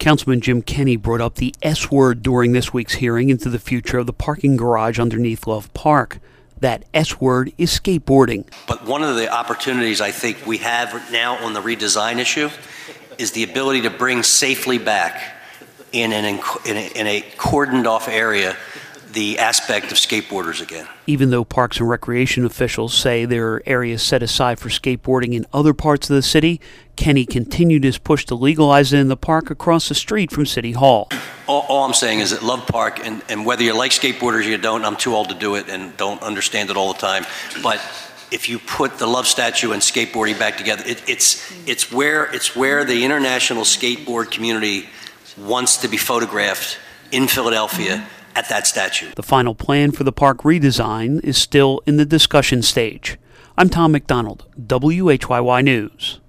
Councilman Jim Kenney brought up the S word during this week's hearing into the future of the parking garage underneath Love Park. That S word is skateboarding. But one of the opportunities I think we have now on the redesign issue is the ability to bring safely back in a cordoned off area the aspect of skateboarders again. Even though Parks and Recreation officials say there are areas set aside for skateboarding in other parts of the city, Kenney continued his push to legalize it in the park across the street from City Hall. All I'm saying is that Love Park, and whether you like skateboarders or you don't, I'm too old to do it and don't understand it all the time, but if you put the Love statue and skateboarding back together, it's where the international skateboard community wants to be photographed in Philadelphia at that statue. The final plan for the park redesign is still in the discussion stage. I'm Tom McDonald, WHYY News.